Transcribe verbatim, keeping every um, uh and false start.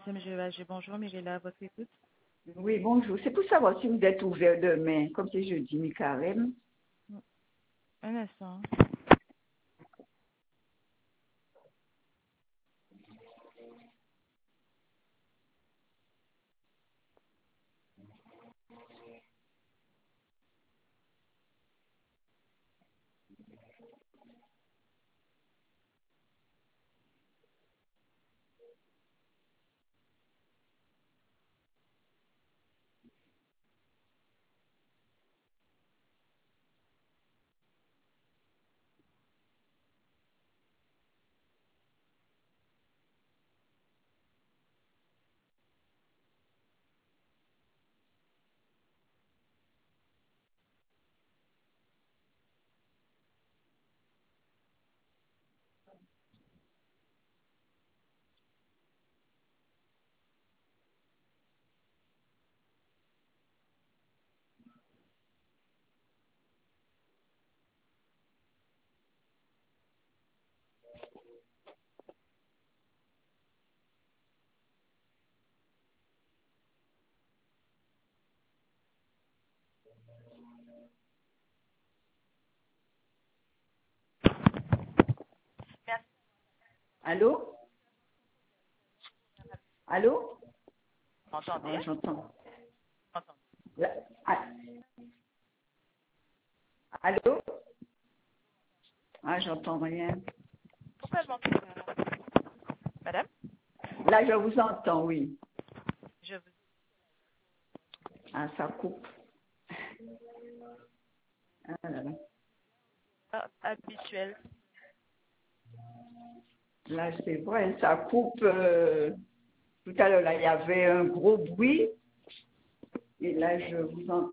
Monsieur Mjelaji, bonjour, Mirella, à votre écoute. Oui, bonjour. C'est pour savoir si vous êtes ouvert demain, comme c'est jeudi, mi-carême. Un instant. Allô? Allô? Vous m'entendez? Ah, j'entends. Entendez. Là- ah, Allô? Ah, j'entends rien. Pourquoi je m'entends pas? Madame? Là, je vous entends, oui. Je vous Ah, ça coupe. Ah, là, là. ah, habituel. Là, c'est vrai, ça coupe. euh, Tout à l'heure, là, il y avait un gros bruit. Et là, je vous entends.